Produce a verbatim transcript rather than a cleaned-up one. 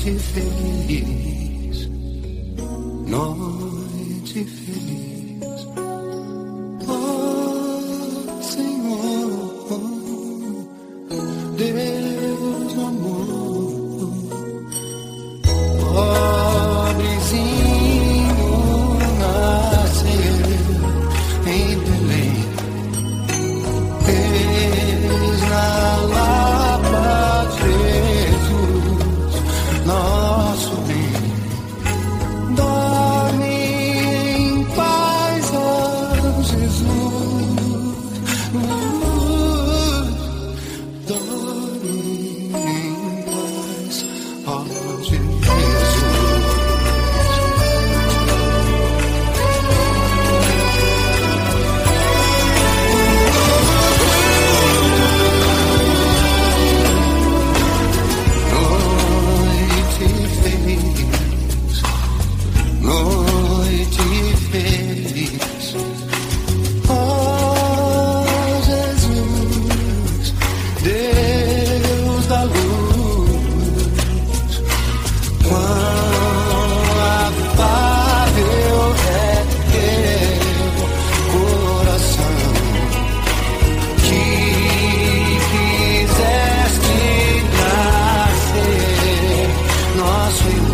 noite feliz, noite feliz. Oh, Senhor, Deus do amor, pobrezinho nasceu em Belém, fez na Lapa Jesus, nosso bem. Dorme em paz, ó Jesus. Dorme em paz, ó Jesus. Noite feliz, noite feliz. Oh, Jesus, Deus da luz, quão afável é teu coração, que quiseste nascer nosso irmão.